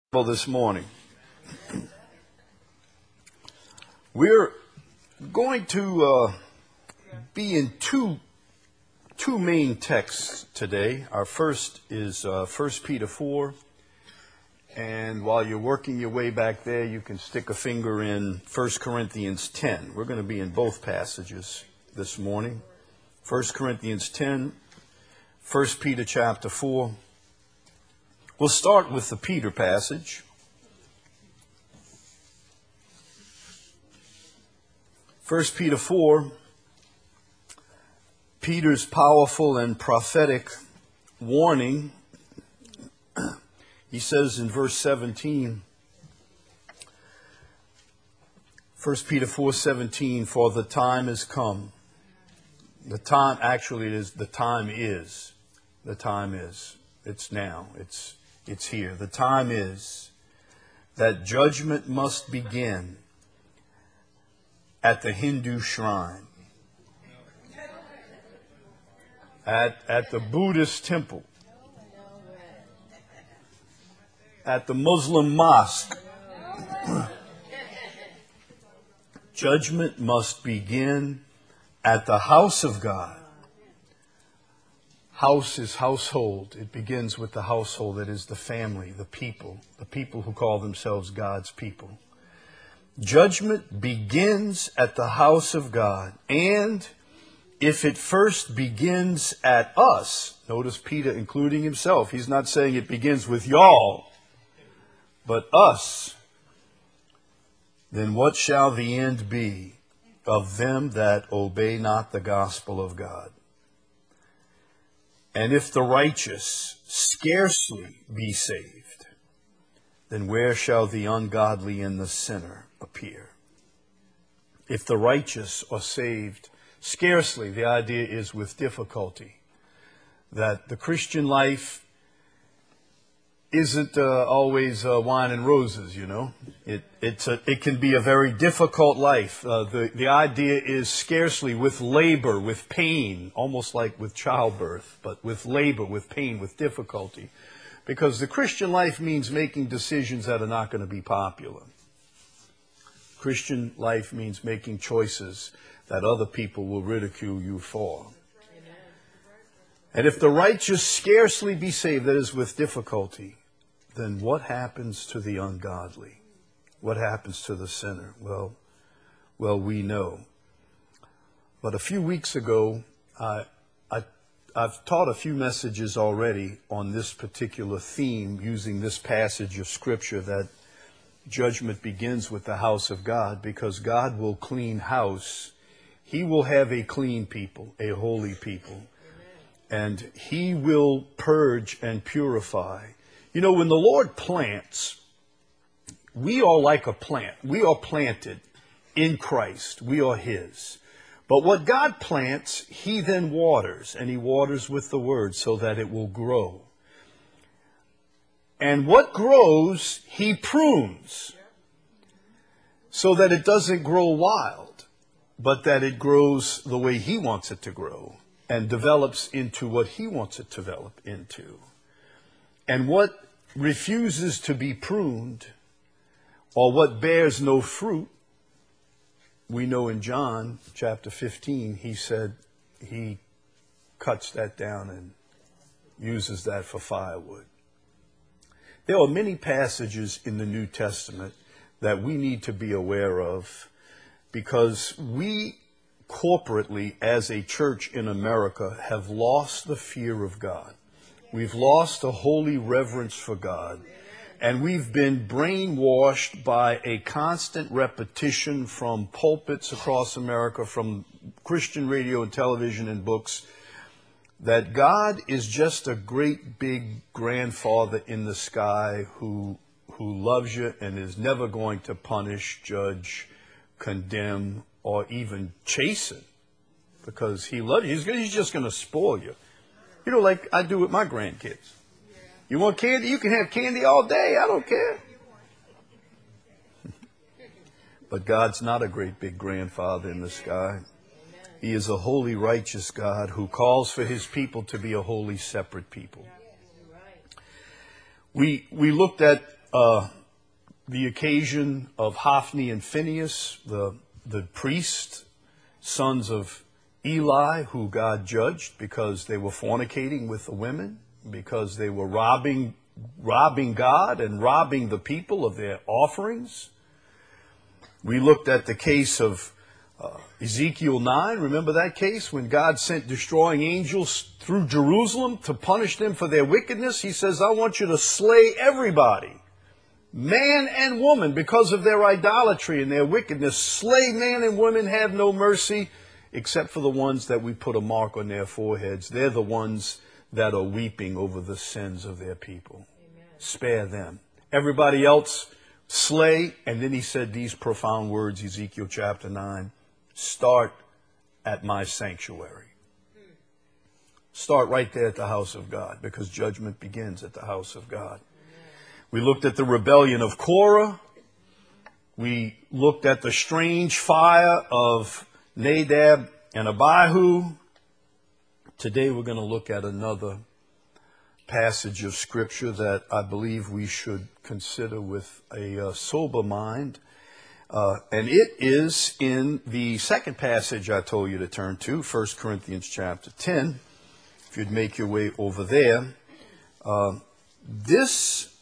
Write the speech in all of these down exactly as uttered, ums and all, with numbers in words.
Well, this morning, we're going to uh, be in two two main texts today. Our first is uh, First Peter four, and while you're working your way back there, you can stick a finger in First Corinthians ten. We're going to be in both passages this morning. First Corinthians ten, First Peter chapter four. We'll start with the Peter passage. First Peter four, Peter's powerful and prophetic warning. He says in verse seventeen, First Peter four seventeen, for the time is come. The time, actually it is, the time is. The time is. It's now. It's It's here. The time is that judgment must begin at the Hindu shrine, at, at the Buddhist temple, at the Muslim mosque. Judgment must begin at the house of God. House is household. It begins with the household, that is the family, the people, the people who call themselves God's people. Judgment begins at the house of God. And if it first begins at us, notice Peter including himself. He's not saying it begins with y'all, but us. Then what shall the end be of them that obey not the gospel of God? And if the righteous scarcely be saved, then where shall the ungodly and the sinner appear? If the righteous are saved scarcely, the idea is with difficulty. That the Christian life isn't uh, always uh, wine and roses, you know. It it's a, it can be a very difficult life. Uh, the, the idea is scarcely, with labor, with pain, almost like with childbirth, but with labor, with pain, with difficulty. Because the Christian life means making decisions that are not going to be popular. Christian life means making choices that other people will ridicule you for. And if the righteous scarcely be saved, that is with difficulty, then what happens to the ungodly? What happens to the sinner? Well, well, we know. But a few weeks ago, I, I, I've taught a few messages already on this particular theme, using this passage of Scripture, that judgment begins with the house of God, because God will clean house. He will have a clean people, a holy people. And He will purge and purify. You know, when the Lord plants, we are like a plant. We are planted in Christ. We are His. But what God plants, He then waters, and He waters with the Word so that it will grow. And what grows, He prunes so that it doesn't grow wild, but that it grows the way He wants it to grow, and develops into what He wants it to develop into. And what refuses to be pruned, or what bears no fruit, we know in John chapter fifteen, He said He cuts that down and uses that for firewood. There are many passages in the New Testament that we need to be aware of, because we corporately, as a church in America, have lost the fear of God. We've lost a holy reverence for God. And we've been brainwashed by a constant repetition from pulpits across America, from Christian radio and television and books, that God is just a great big grandfather in the sky who, who loves you and is never going to punish, judge, condemn, or even chasten, because He loves you. He's, he's just going to spoil you. You know, like I do with my grandkids. You want candy? You can have candy all day. I don't care. But God's not a great big grandfather in the sky. He is a holy, righteous God who calls for His people to be a holy, separate people. We we looked at uh, the occasion of Hophni and Phinehas, the, the priests, sons of Eli, who God judged because they were fornicating with the women, because they were robbing, robbing God and robbing the people of their offerings. We looked at the case of uh, Ezekiel nine. Remember that case when God sent destroying angels through Jerusalem to punish them for their wickedness? He says, I want you to slay everybody, man and woman, because of their idolatry and their wickedness. Slay man and woman, have no mercy, except for the ones that we put a mark on their foreheads. They're the ones that are weeping over the sins of their people. Amen. Spare them. Everybody else, slay. And then he said these profound words, Ezekiel chapter nine, start at my sanctuary. Start right there at the house of God, because judgment begins at the house of God. We looked at the rebellion of Korah. We looked at the strange fire of Nadab and Abihu. Today we're going to look at another passage of Scripture that I believe we should consider with a uh, sober mind. Uh, and it is in the second passage I told you to turn to, First Corinthians chapter ten. If you'd make your way over there. Uh, this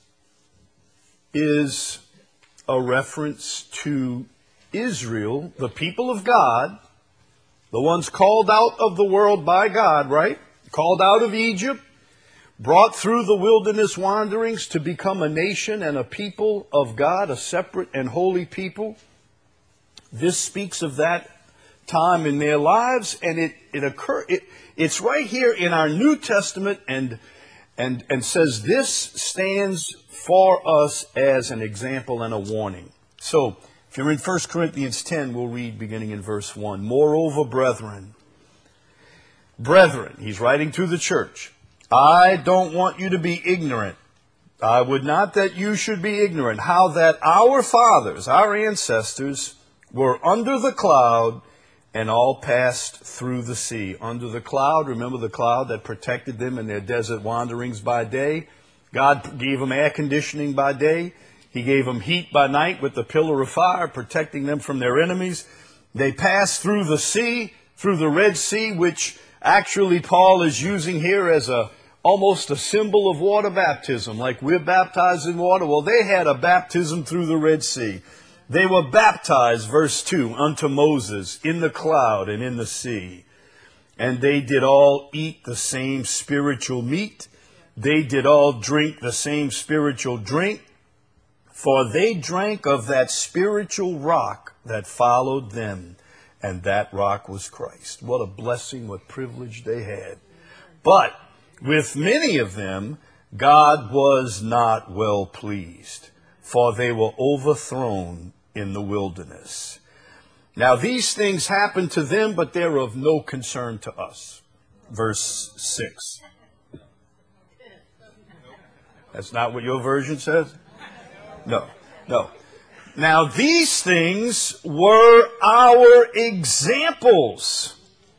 is a reference to Israel, the people of God, the ones called out of the world by God, right? Called out of Egypt, brought through the wilderness wanderings to become a nation and a people of God, a separate and holy people. This speaks of that time in their lives, and it it occur it, it's right here in our New Testament, and and and says this stands for us as an example and a warning. So, if you're in First Corinthians ten, we'll read beginning in verse one. Moreover, brethren, brethren, he's writing to the church, I don't want you to be ignorant. I would not that you should be ignorant, how that our fathers, our ancestors, were under the cloud and all passed through the sea. Under the cloud, remember the cloud that protected them in their desert wanderings by day? God gave them air conditioning by day. He gave them heat by night with the pillar of fire, protecting them from their enemies. They passed through the sea, through the Red Sea, which actually Paul is using here as a almost a symbol of water baptism, like we're baptized in water. Well, they had a baptism through the Red Sea. They were baptized, verse two, unto Moses in the cloud and in the sea. And they did all eat the same spiritual meat. They did all drink the same spiritual drink. For they drank of that spiritual rock that followed them. And that rock was Christ. What a blessing, what privilege they had. But with many of them, God was not well pleased, for they were overthrown in the wilderness. Now these things happened to them, but they're of no concern to us. Verse six. That's not what your version says? No, no. Now these things were our examples.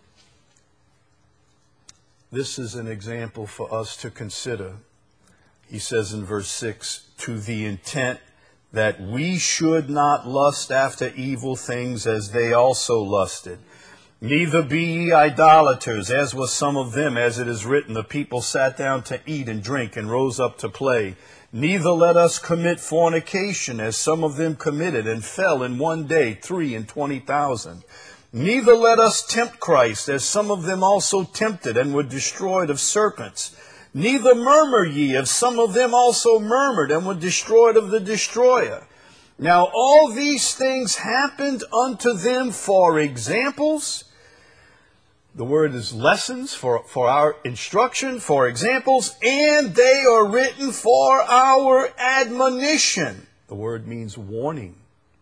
This is an example for us to consider. He says in verse six, to the intent that we should not lust after evil things as they also lusted. Neither be ye idolaters, as was some of them, as it is written, the people sat down to eat and drink and rose up to play. Neither let us commit fornication, as some of them committed and fell in one day three and twenty thousand. Neither let us tempt Christ, as some of them also tempted and were destroyed of serpents. Neither murmur ye, as some of them also murmured and were destroyed of the destroyer. Now all these things happened unto them for examples. The word is lessons, for, for our instruction, for examples, and they are written for our admonition. The word means warning.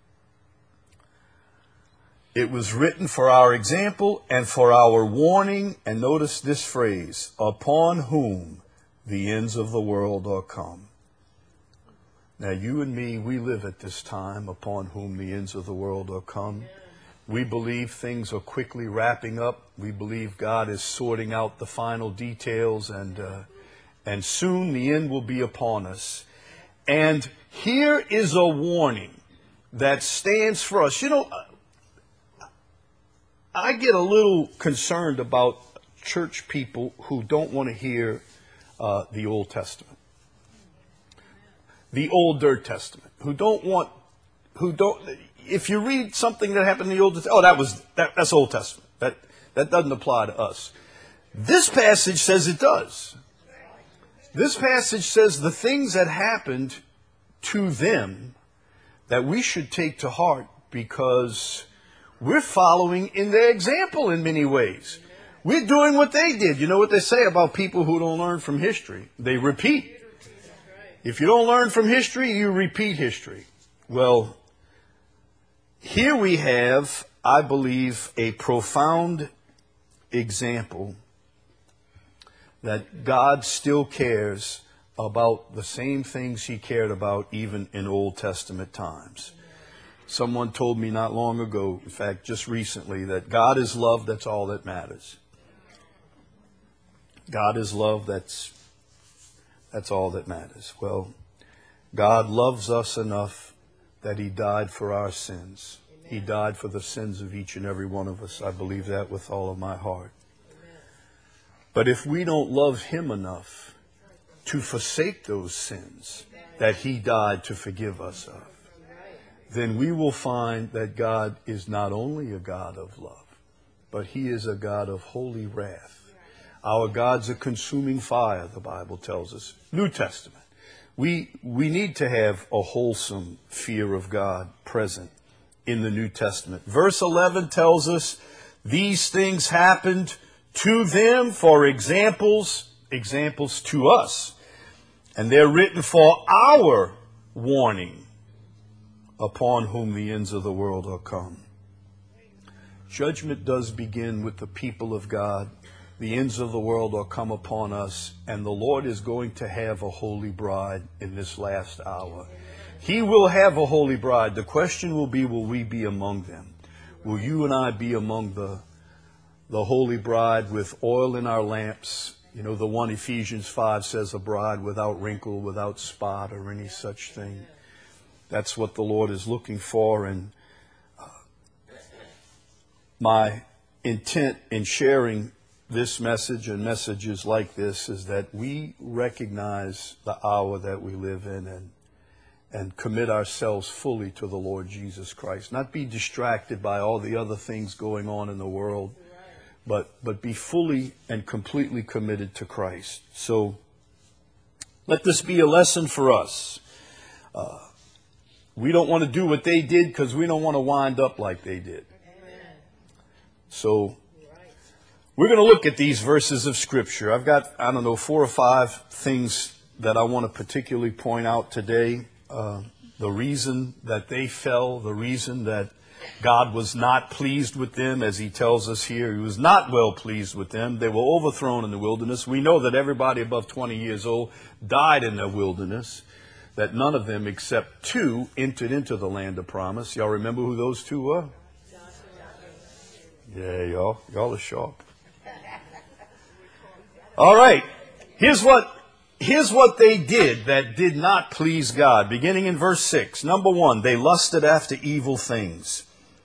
It was written for our example and for our warning. And notice this phrase, upon whom the ends of the world are come. Now you and me, we live at this time upon whom the ends of the world are come. We believe things are quickly wrapping up. We believe God is sorting out the final details, and uh, and soon the end will be upon us. And Here is a warning that stands for us. You know, I get a little concerned about church people who don't want to hear uh, the Old Testament, the Older Testament, who don't want, who don't. If you read something that happened in the Old Testament, oh, that was that, that's Old Testament. That that doesn't apply to us. This passage says it does. This passage says the things that happened to them that we should take to heart because we're following in their example in many ways. We're doing what they did. You know what they say about people who don't learn from history? They repeat. If you don't learn from history, you repeat history. Well, here we have, I believe, a profound example that God still cares about the same things he cared about even in Old Testament times. Someone told me not long ago, in fact, just recently, that God is love, that's all that matters. God is love, that's that's all that matters. Well, God loves us enough that he died for our sins. He died for the sins of each and every one of us. I believe that with all of my heart. But if we don't love him enough to forsake those sins that he died to forgive us of, then we will find that God is not only a God of love, but he is a God of holy wrath. Our God's a consuming fire, the Bible tells us. New Testament. We, we need to have a wholesome fear of God present in the New Testament. Verse eleven tells us these things happened to them for examples, examples to us. And they're written for our warning, upon whom the ends of the world are come. Judgment does begin with the people of God. The ends of the world are come upon us, and the Lord is going to have a holy bride in this last hour. He will have a holy bride. The question will be, will we be among them? Will you and I be among the, the holy bride with oil in our lamps? You know, the one Ephesians five says, a bride without wrinkle, without spot, or any such thing. That's what the Lord is looking for. And uh, my intent in sharing this message and messages like this is that we recognize the hour that we live in and and commit ourselves fully to the Lord Jesus Christ. Not be distracted by all the other things going on in the world, but but be fully and completely committed to Christ. So let this be a lesson for us. Uh, we don't want to do what they did because we don't want to wind up like they did. Amen. So we're going to look at these verses of Scripture. I've got, I don't know, four or five things that I want to particularly point out today. Uh, the reason that they fell, the reason that God was not pleased with them, as he tells us here. He was not well pleased with them. They were overthrown in the wilderness. We know that everybody above twenty years old died in the wilderness, that none of them except two entered into the land of promise. Y'all remember who those two were? Yeah, y'all. Y'all are sharp. All right. Here's what, here's what they did that did not please God. Beginning in verse six. Number one, they lusted after evil things.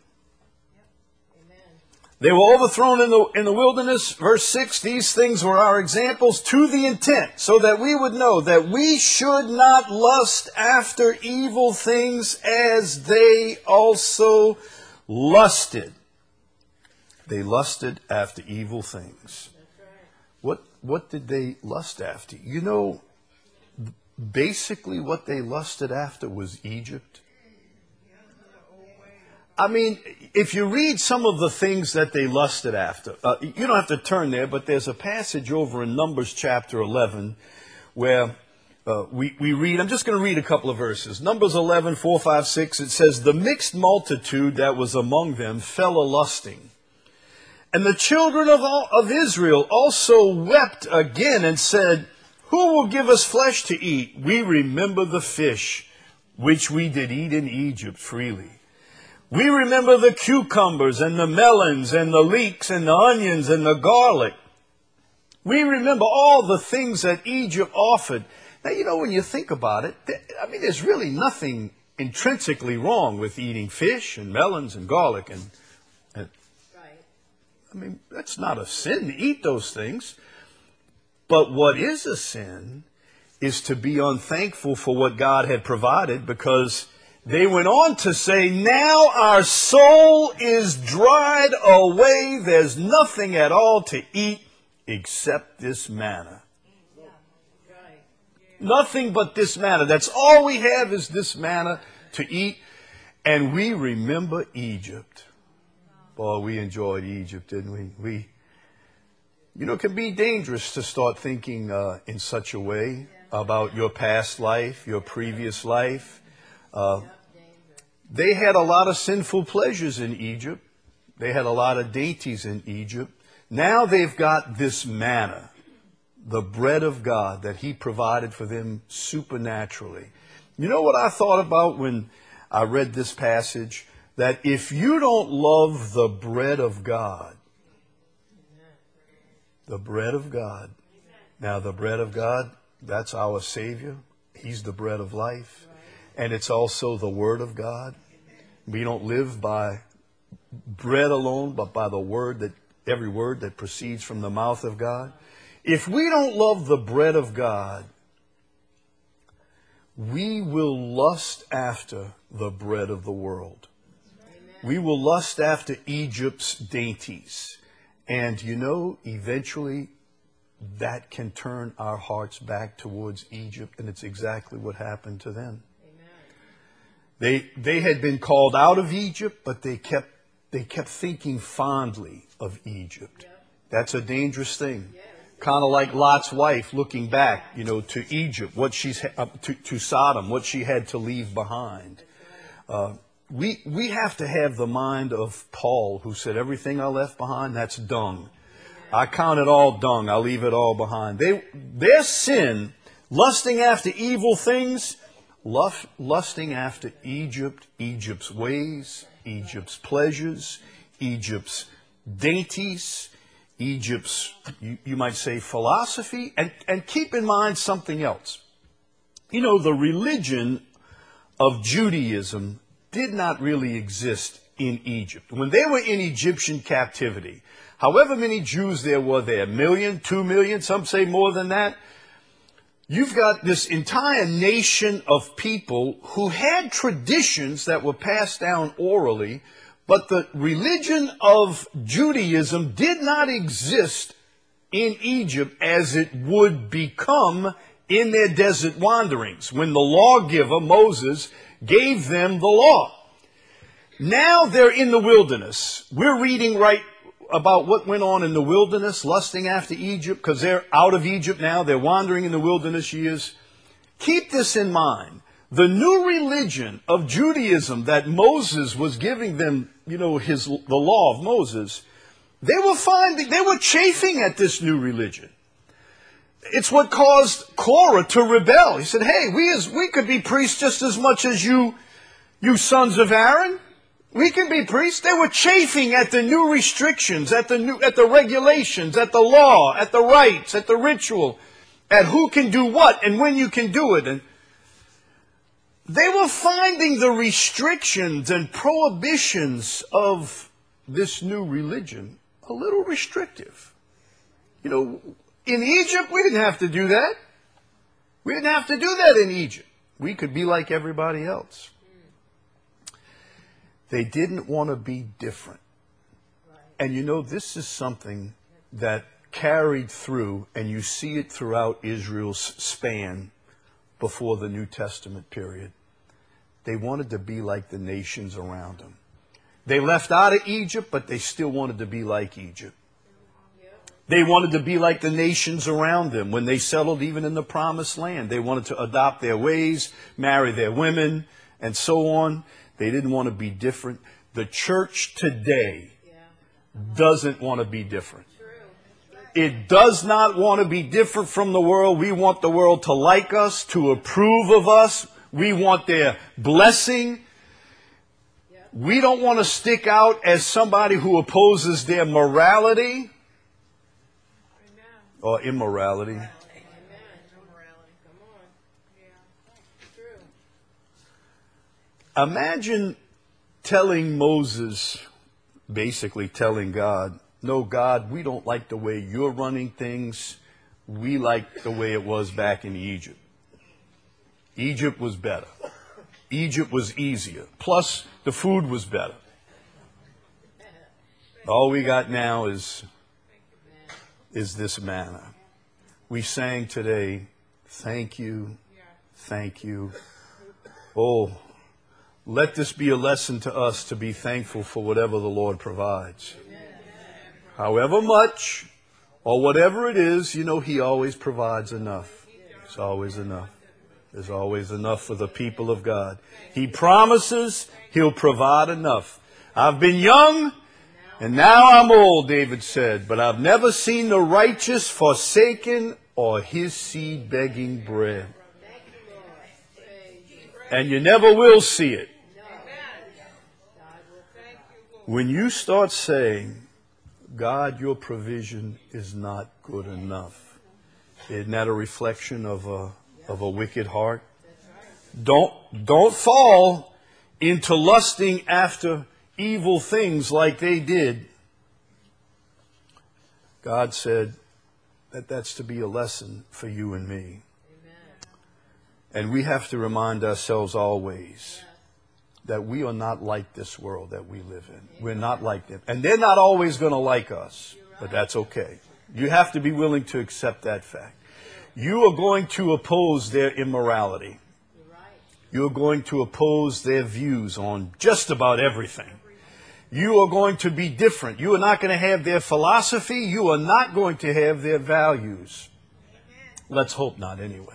They were overthrown in the, in the wilderness. Verse six, these things were our examples to the intent, so that we would know that we should not lust after evil things as they also lusted. They lusted after evil things. What, what did they lust after? You know, basically what they lusted after was Egypt. I mean, if you read some of the things that they lusted after, uh, you don't have to turn there, but there's a passage over in Numbers chapter eleven where uh, we, we read, I'm just going to read a couple of verses. Numbers eleven, four, five, six, it says, the mixed multitude that was among them fell a-lusting. And the children of, all, of Israel also wept again and said, who will give us flesh to eat? We remember the fish which we did eat in Egypt freely. We remember the cucumbers and the melons and the leeks and the onions and the garlic. We remember all the things that Egypt offered. Now, you know, when you think about it, I mean, there's really nothing intrinsically wrong with eating fish and melons and garlic. And, and Right. I mean, that's not a sin to eat those things. But what is a sin is to be unthankful for what God had provided, because they went on to say, now our soul is dried away. There's nothing at all to eat except this manna. Yeah. Right. Nothing but this manna. That's all we have is this manna to eat. And we remember Egypt. Boy, we enjoyed Egypt, didn't we? We, you know, it can be dangerous to start thinking uh, in such a way about your past life, your previous life. Uh, they had a lot of sinful pleasures in Egypt. They had a lot of dainties in Egypt. Now they've got this manna, the bread of God that He provided for them supernaturally. You know what I thought about when I read this passage? That if you don't love the bread of God, the bread of God, now the bread of God, that's our Savior. He's the bread of life. And it's also the Word of God. We don't live by bread alone, but by the word that, every word that proceeds from the mouth of God. If we don't love the bread of God, we will lust after the bread of the world. We will lust after Egypt's dainties. And you know, eventually that can turn our hearts back towards Egypt, and it's exactly what happened to them. They they had been called out of Egypt, but they kept they kept thinking fondly of Egypt. That's a dangerous thing. Kind of like Lot's wife looking back, you know, to Egypt, what she's uh, to, to Sodom, what she had to leave behind. Uh, we we have to have the mind of Paul, who said, "Everything I left behind, that's dung. I count it all dung. I leave it all behind." They their sin, lusting after evil things. Lust, lusting after Egypt, Egypt's ways, Egypt's pleasures, Egypt's dainties, Egypt's, you, you might say, philosophy. And, and keep in mind something else. You know, the religion of Judaism did not really exist in Egypt. When they were in Egyptian captivity, however many Jews there were there, a million, two million, some say more than that, you've got this entire nation of people who had traditions that were passed down orally, but the religion of Judaism did not exist in Egypt as it would become in their desert wanderings, when the lawgiver, Moses, gave them the law. Now they're in the wilderness. We're reading right about what went on in the wilderness, lusting after Egypt, because they're out of Egypt now. They're wandering in the wilderness years. Keep this in mind. The new religion of Judaism that Moses was giving them, you know, his the law of Moses, they were finding, they were chafing at this new religion. It's what caused Korah to rebel. He said, "Hey, we as we could be priests just as much as you, you sons of Aaron. We can be priests." They were chafing at the new restrictions, at the new, at the regulations, at the law, at the rites, at the ritual, at who can do what and when you can do it. And they were finding the restrictions and prohibitions of this new religion a little restrictive. You know, in Egypt, we didn't have to do that. We didn't have to do that in Egypt. We could be like everybody else. They didn't want to be different. And you know, this is something that carried through, and you see it throughout Israel's span before the New Testament period. They wanted to be like the nations around them. They left out of Egypt, but they still wanted to be like Egypt. They wanted to be like the nations around them when they settled even in the Promised Land. They wanted to adopt their ways, marry their women, and so on. They didn't want to be different. The church today doesn't want to be different. It does not want to be different from the world. We want the world to like us, to approve of us. We want their blessing. We don't want to stick out as somebody who opposes their morality or immorality. Imagine telling Moses, basically telling God, no, God, we don't like the way you're running things. We like the way it was back in Egypt. Egypt was better. Egypt was easier. Plus, the food was better. All we got now is, is this manna. We sang today, thank you, thank you. Oh, let this be a lesson to us to be thankful for whatever the Lord provides. However much or whatever it is, you know, He always provides enough. It's always enough. There's always enough for the people of God. He promises He'll provide enough. I've been young and now I'm old, David said, but I've never seen the righteous forsaken or his seed begging bread. And you never will see it. When you start saying, God, your provision is not good enough, isn't that a reflection of a, of a wicked heart? Don't, don't fall into lusting after evil things like they did. God said that that's to be a lesson for you and me. And we have to remind ourselves always that we are not like this world that we live in. We're not like them. And they're not always going to like us, but that's okay. You have to be willing to accept that fact. You are going to oppose their immorality. You're going to oppose their views on just about everything. You are going to be different. You are not going to have their philosophy. You are not going to have their values. Let's hope not anyway.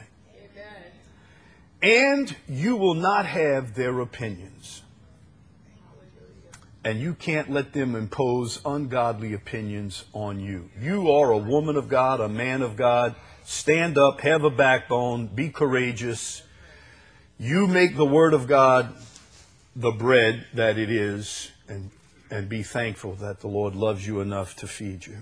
And you will not have their opinions. And you can't let them impose ungodly opinions on you. You are a woman of God, a man of God. Stand up, have a backbone, be courageous. You make the Word of God the bread that it is, and, and be thankful that the Lord loves you enough to feed you.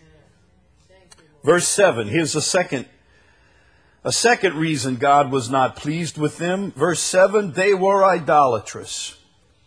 Verse seven, here's a second A second reason God was not pleased with them. Verse seven, they were idolatrous.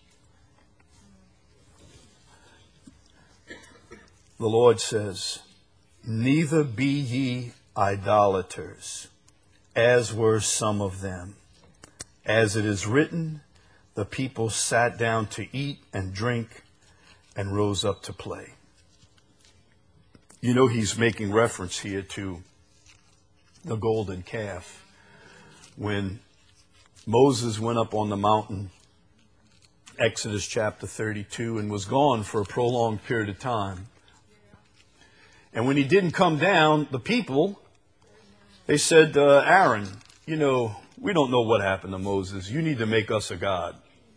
The Lord says, neither be ye idolaters, as were some of them. As it is written, the people sat down to eat and drink and rose up to play. You know, he's making reference here to the golden calf. When Moses went up on the mountain, Exodus chapter thirty-two, and was gone for a prolonged period of time. And when he didn't come down, the people, they said, uh, Aaron, you know, we don't know what happened to Moses. You need to make us a god.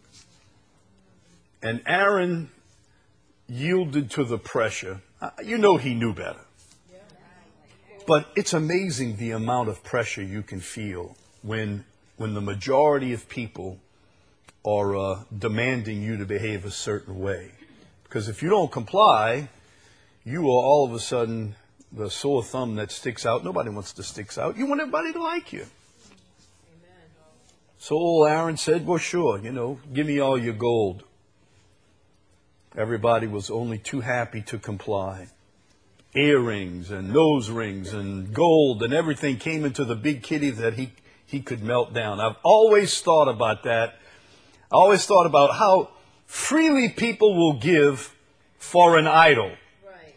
And Aaron yielded to the pressure. Uh, you know he knew better. But it's amazing the amount of pressure you can feel when when the majority of people are uh, demanding you to behave a certain way. Because if you don't comply, you are all of a sudden the sore thumb that sticks out. Nobody wants to stick out. You want everybody to like you. Amen. So old Aaron said, well, sure, you know, give me all your gold. Everybody was only too happy to comply. Earrings and nose rings and gold and everything came into the big kitty that he, he could melt down. I've always thought about that. I always thought about how freely people will give for an idol. Right.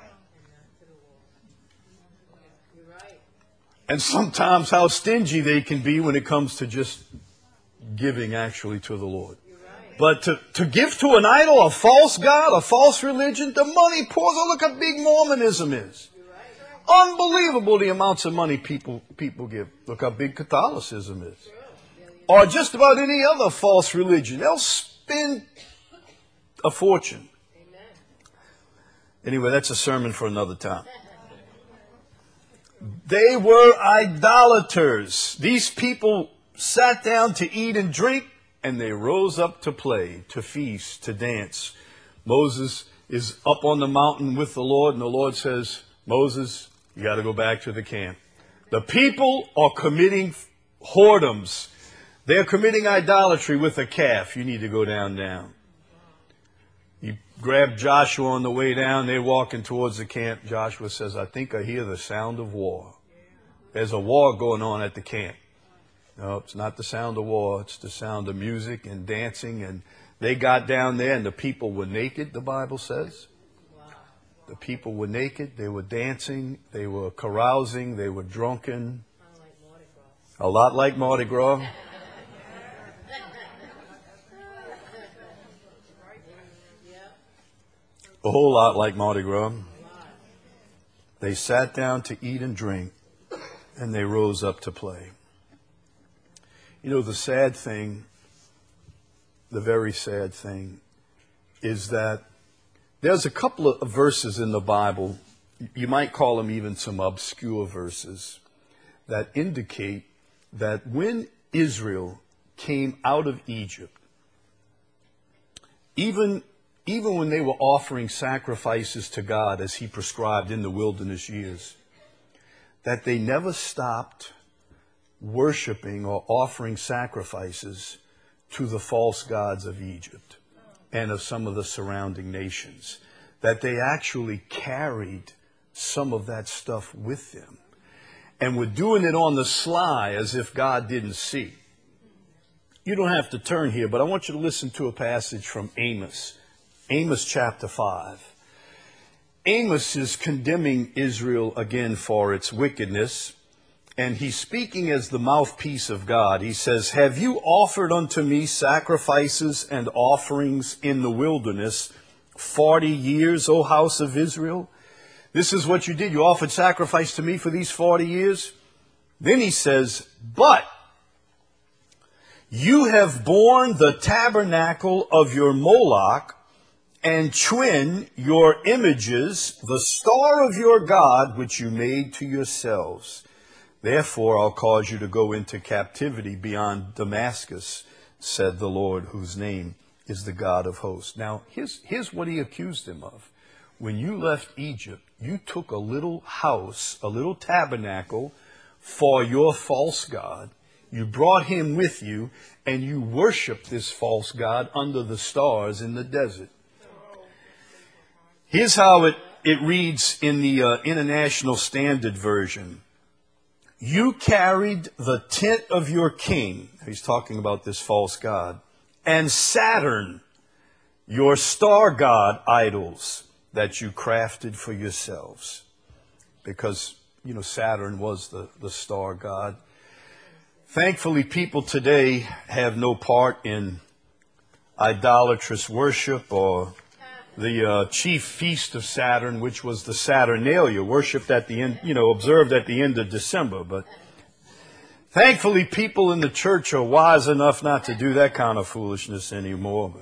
You're right. And sometimes how stingy they can be when it comes to just giving actually to the Lord. But to, to give to an idol, a false god, a false religion, the money pours. Oh, look how big Mormonism is. Unbelievable the amounts of money people people give. Look how big Catholicism is. Or just about any other false religion. They'll spend a fortune. Anyway, that's a sermon for another time. They were idolaters. These people sat down to eat and drink. And they rose up to play, to feast, to dance. Moses is up on the mountain with the Lord, and the Lord says, Moses, you got to go back to the camp. The people are committing whoredoms. They're committing idolatry with a calf. You need to go down, down. You grab Joshua on the way down. They're walking towards the camp. Joshua says, I think I hear the sound of war. There's a war going on at the camp. No, it's not the sound of war. It's the sound of music and dancing. And they got down there and the people were naked, the Bible says. The people were naked. They were dancing. They were carousing. They were drunken. A lot like Mardi Gras. A whole lot like Mardi Gras. They sat down to eat and drink, and they rose up to play. You know, the sad thing, the very sad thing, is that there's a couple of verses in the Bible, you might call them even some obscure verses, that indicate that when Israel came out of Egypt, even Even when they were offering sacrifices to God as he prescribed in the wilderness years, that they never stopped worshiping or offering sacrifices to the false gods of Egypt and of some of the surrounding nations. That they actually carried some of that stuff with them and were doing it on the sly as if God didn't see. You don't have to turn here, but I want you to listen to a passage from Amos. Amos chapter five. Amos is condemning Israel again for its wickedness, and he's speaking as the mouthpiece of God. He says, have you offered unto me sacrifices and offerings in the wilderness forty years, O house of Israel? This is what you did. You offered sacrifice to me for these forty years. Then he says, but you have borne the tabernacle of your Moloch, and twin your images, the star of your God, which you made to yourselves. Therefore I'll cause you to go into captivity beyond Damascus, said the Lord, whose name is the God of hosts. Now, here's, here's what he accused him of. When you left Egypt, you took a little house, a little tabernacle for your false god. You brought him with you, and you worshiped this false god under the stars in the desert. Here's how it, it reads in the uh, International Standard Version. You carried the tent of your king, he's talking about this false god, and Saturn, your star god idols that you crafted for yourselves. Because, you know, Saturn was the, the star god. Thankfully, people today have no part in idolatrous worship or the uh, chief feast of Saturn, which was the Saturnalia, worshipped at the end, you know, observed at the end of December. But thankfully, people in the church are wise enough not to do that kind of foolishness anymore.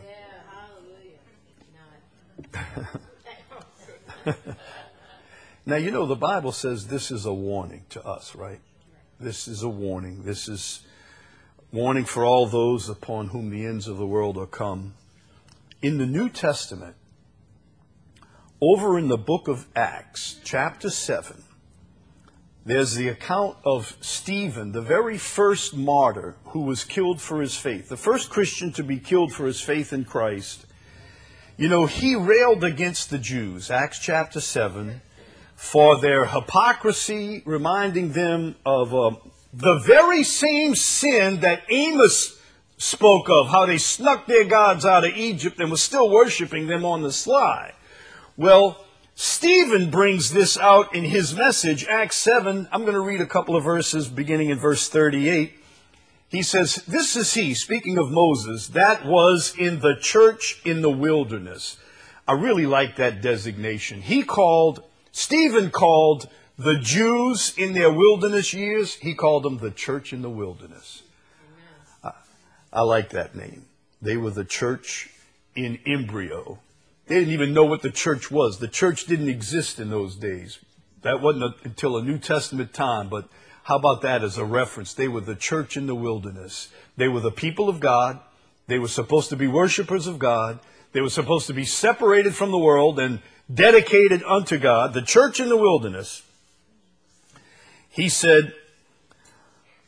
Yeah, hallelujah. Now, you know, the Bible says this is a warning to us, right? This is a warning. This is warning for all those upon whom the ends of the world are come. In the New Testament, over in the book of Acts, chapter seven, there's the account of Stephen, the very first martyr who was killed for his faith, the first Christian to be killed for his faith in Christ. You know, he railed against the Jews, Acts chapter seven, for their hypocrisy, reminding them of uh, the very same sin that Amos spoke of, how they snuck their gods out of Egypt and were still worshiping them on the sly. Well, Stephen brings this out in his message, Acts seven. I'm going to read a couple of verses beginning in verse thirty-eight. He says, this is he, speaking of Moses, that was in the church in the wilderness. I really like that designation. He called, Stephen called the Jews in their wilderness years, he called them the church in the wilderness. I, I like that name. They were the church in embryo. They didn't even know what the church was. The church didn't exist in those days. That wasn't a, until a New Testament time, but how about that as a reference? They were the church in the wilderness. They were the people of God. They were supposed to be worshipers of God. They were supposed to be separated from the world and dedicated unto God. The church in the wilderness. He said,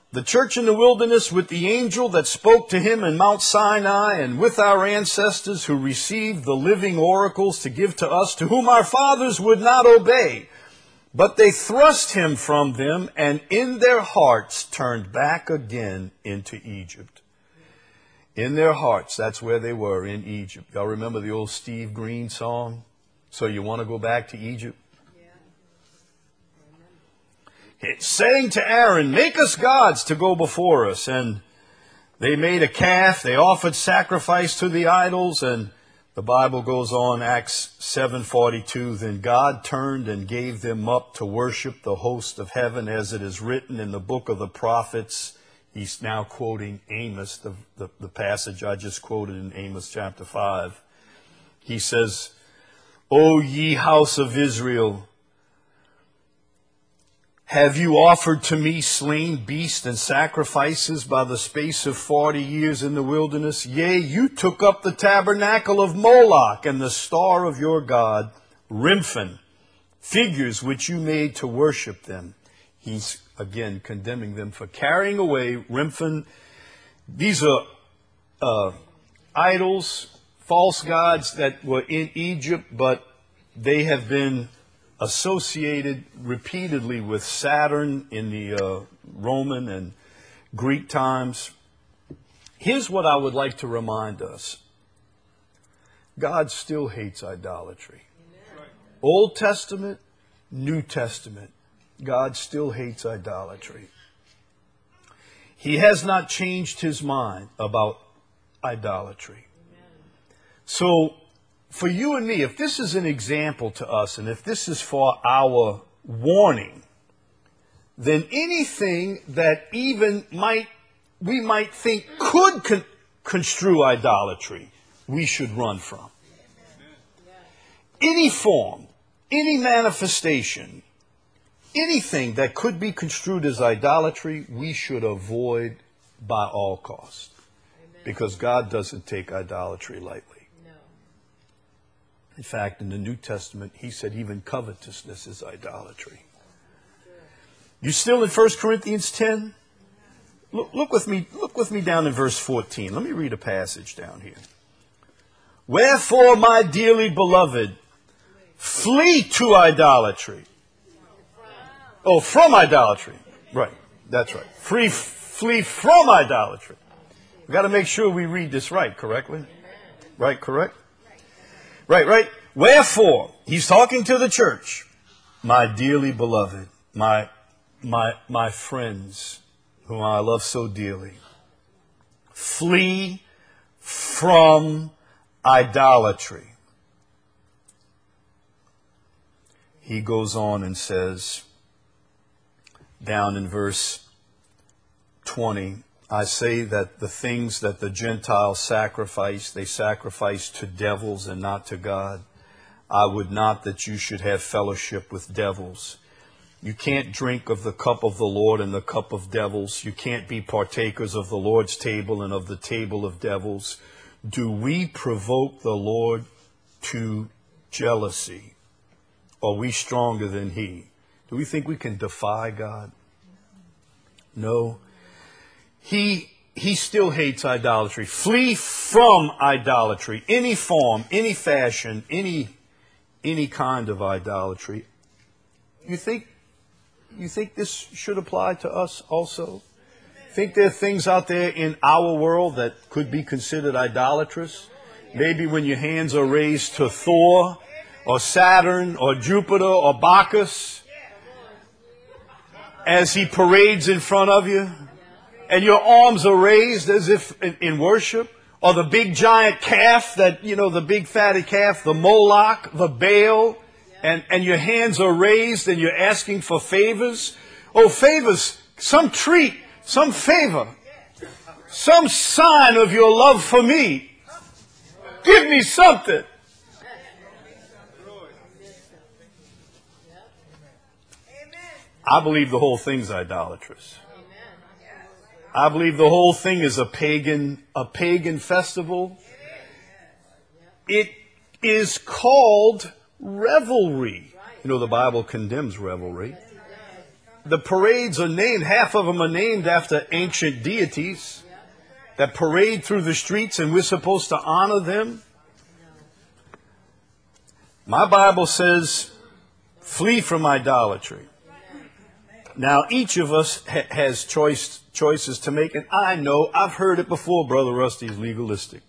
the church in the wilderness with the angel that spoke to him in Mount Sinai, and with our ancestors who received the living oracles to give to us, to whom our fathers would not obey. But they thrust him from them, and in their hearts turned back again into Egypt. In their hearts, that's where they were, in Egypt. Y'all remember the old Steve Green song? So you want to go back to Egypt? Yeah. It's saying to Aaron, make us gods to go before us. And they made a calf. They offered sacrifice to the idols. And the Bible goes on, Acts seven forty-two, then God turned and gave them up to worship the host of heaven, as it is written in the book of the prophets. He's now quoting Amos, the, the, the passage I just quoted in Amos chapter five. He says, O ye house of Israel, have you offered to me slain beasts and sacrifices by the space of forty years in the wilderness? Yea, you took up the tabernacle of Moloch and the star of your god, Remphan, figures which you made to worship them. He's again condemning them for carrying away Remphan. These are uh, idols, false gods that were in Egypt, but they have been associated repeatedly with Saturn in the uh, Roman and Greek times. Here's what I would like to remind us. God still hates idolatry. Amen. Old Testament, New Testament, God still hates idolatry. He has not changed his mind about idolatry. Amen. So, for you and me, if this is an example to us, and if this is for our warning, then anything that even might, we might think could con- construe idolatry, we should run from. Any form, any manifestation, anything that could be construed as idolatry, we should avoid by all costs. Because God doesn't take idolatry lightly. In fact, in the New Testament, he said even covetousness is idolatry. You still in First Corinthians ten? Look, look with me, look with me down in verse fourteen. Let me read a passage down here. Wherefore, my dearly beloved, flee to idolatry. Oh, from idolatry. Right, that's right. Free, flee from idolatry. We've got to make sure we read this right, correctly? Right, correct? Right, right. Wherefore, he's talking to the church. My dearly beloved, my, my, my friends, whom I love so dearly, flee from idolatry. He goes on and says, down in verse twenty, I say that the things that the Gentiles sacrifice, they sacrifice to devils and not to God. I would not that you should have fellowship with devils. You can't drink of the cup of the Lord and the cup of devils. You can't be partakers of the Lord's table and of the table of devils. Do we provoke the Lord to jealousy? Are we stronger than he? Do we think we can defy God? No. He, he still hates idolatry. Flee from idolatry. Any form, any fashion, any, any kind of idolatry. You think, you think this should apply to us also? Think there are things out there in our world that could be considered idolatrous? Maybe when your hands are raised to Thor or Saturn or Jupiter or Bacchus as he parades in front of you. And your arms are raised as if in, in worship. Or the big giant calf that, you know, the big fatty calf, the Moloch, the Baal. And, and your hands are raised and you're asking for favors. Oh, favors, some treat, some favor. Some sign of your love for me. Give me something. I believe the whole thing's idolatrous. I believe the whole thing is a pagan, a pagan festival. It is called revelry. You know, the Bible condemns revelry. the parades are named, half of them are named after ancient deities that parade through the streets, and we're supposed to honor them. My Bible says, flee from idolatry. Now, each of us ha- has choice choices to make, and I know, I've heard it before, Brother Rusty is legalistic.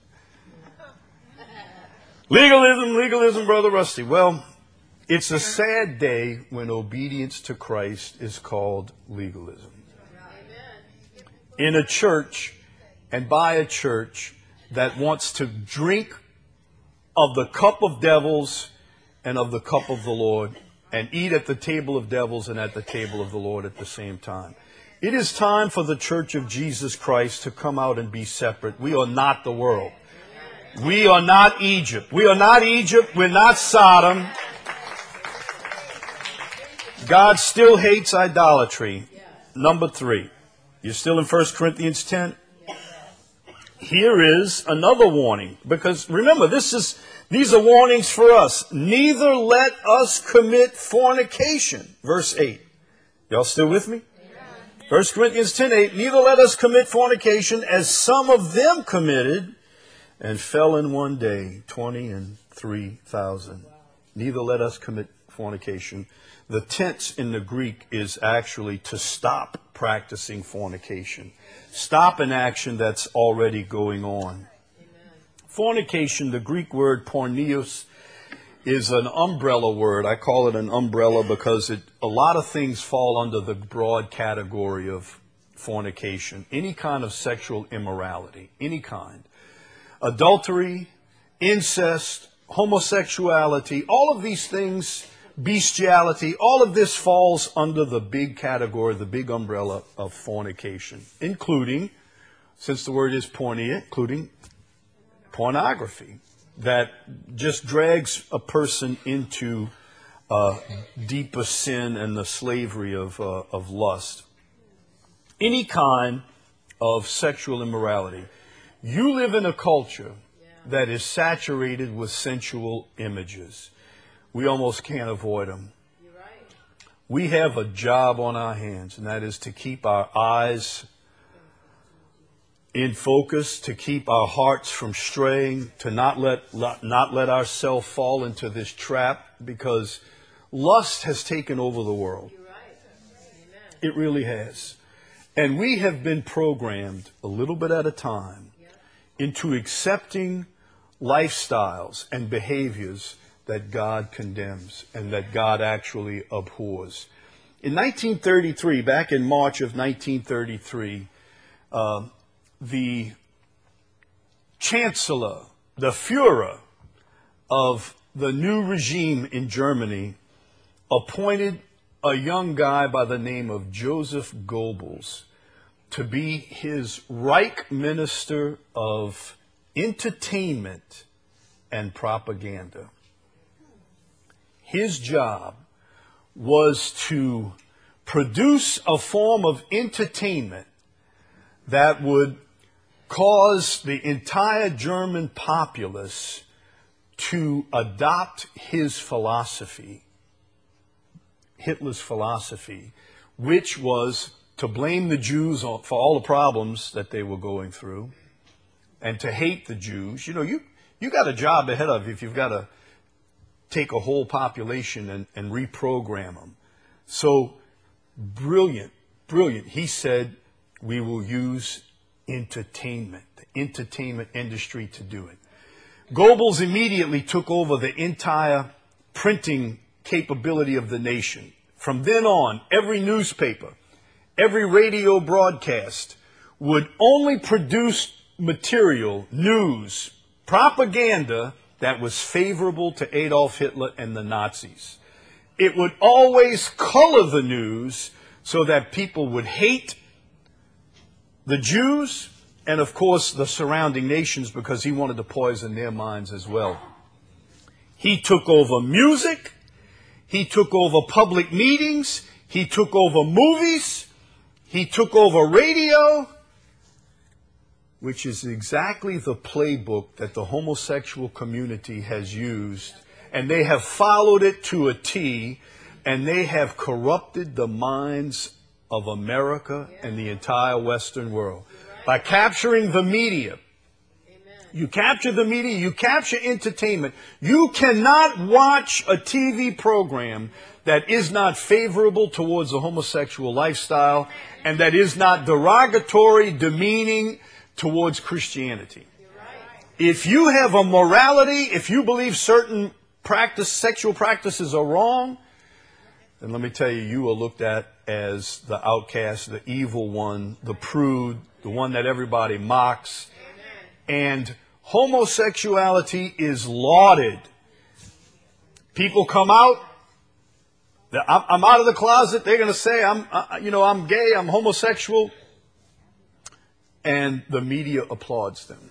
Legalism, legalism, Brother Rusty. Well, it's a sad day when obedience to Christ is called legalism. In a church, and by a church that wants to drink of the cup of devils and of the cup of the Lord, and eat at the table of devils and at the table of the Lord at the same time. It is time for the Church of Jesus Christ to come out and be separate. We are not the world. We are not Egypt. We are not Egypt. We're not Sodom. God still hates idolatry. Number three. You're still in First Corinthians ten? Here is another warning. Because remember, this is these are warnings for us. Neither let us commit fornication. Verse eight. Y'all still with me? First Corinthians ten eight. Neither let us commit fornication as some of them committed and fell in one day, twenty and three thousand. Neither let us commit fornication. The tense in the Greek is actually to stop practicing fornication. Stop an action that's already going on. Fornication, the Greek word porneos, is an umbrella word. I call it an umbrella because it, a lot of things fall under the broad category of fornication. Any kind of sexual immorality, any kind. Adultery, incest, homosexuality, all of these things, bestiality, all of this falls under the big category, the big umbrella of fornication, including, since the word is porneia, including pornography that just drags a person into uh, deeper sin and the slavery of, uh, of lust. Any kind of sexual immorality. You live in a culture that is saturated with sensual images. We almost can't avoid them. We have a job on our hands, and that is to keep our eyes in focus, to keep our hearts from straying, to not let not let ourselves fall into this trap, because lust has taken over the world. It really has. And we have been programmed a little bit at a time into accepting lifestyles and behaviors that God condemns and that God actually abhors. In nineteen thirty-three, back in March of nineteen thirty-three, uh, the chancellor, the Führer of the new regime in Germany, appointed a young guy by the name of Joseph Goebbels to be his Reich Minister of Entertainment and Propaganda. His job was to produce a form of entertainment that would cause the entire German populace to adopt his philosophy, Hitler's philosophy, which was to blame the Jews for all the problems that they were going through and to hate the Jews. You know, you, you got a job ahead of you if you've got to take a whole population and, and reprogram them. So brilliant, brilliant. He said, we will use entertainment, the entertainment industry to do it. Goebbels immediately took over the entire printing capability of the nation. From then on, every newspaper, every radio broadcast would only produce material, news, propaganda that was favorable to Adolf Hitler and the Nazis. It would always color the news so that people would hate the Jews and, of course, the surrounding nations, because he wanted to poison their minds as well. He took over music. He took over public meetings. He took over movies. He took over radio, which is exactly the playbook that the homosexual community has used. And they have followed it to a T. And they have corrupted the minds of America and the entire Western world. By capturing the media. You capture the media, you capture entertainment. You cannot watch a T V program that is not favorable towards the homosexual lifestyle and that is not derogatory, demeaning towards Christianity. If you have a morality, if you believe certain practice, sexual practices are wrong, then let me tell you, you are looked at as the outcast, the evil one, the prude, the one that everybody mocks. And homosexuality is lauded. People come out. I'm out of the closet. They're going to say, I'm, you know, I'm gay, I'm homosexual. And the media applauds them.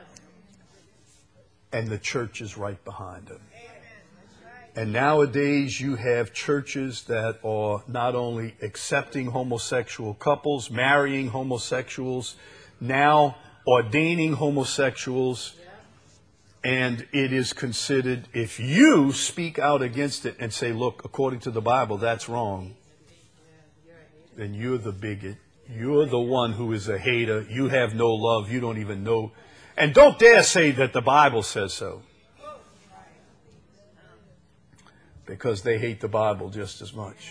And the church is right behind them. And nowadays you have churches that are not only accepting homosexual couples, marrying homosexuals, now ordaining homosexuals, and it is considered, if you speak out against it and say, look, according to the Bible, that's wrong, then you're the bigot. You're the one who is a hater. You have no love. You don't even know. And don't dare say that the Bible says so. Because they hate the Bible just as much.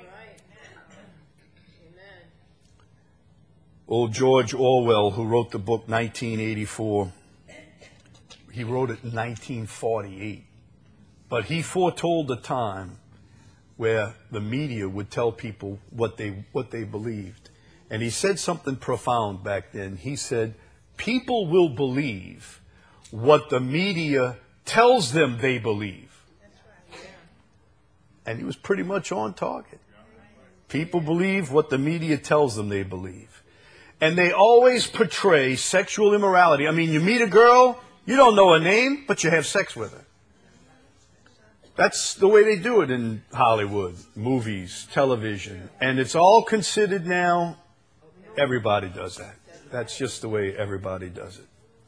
Old George Orwell, who wrote the book nineteen eighty-four, he wrote it in nineteen forty-eight. But he foretold a time where the media would tell people what they what they believed. And he said something profound back then. He said, people will believe what the media tells them they believe. And he was pretty much on target. People believe what the media tells them they believe. And they always portray sexual immorality. I mean, you meet a girl, you don't know her name, but you have sex with her. That's the way they do it in Hollywood, movies, television. And it's all considered now, everybody does that. That's just the way everybody does it.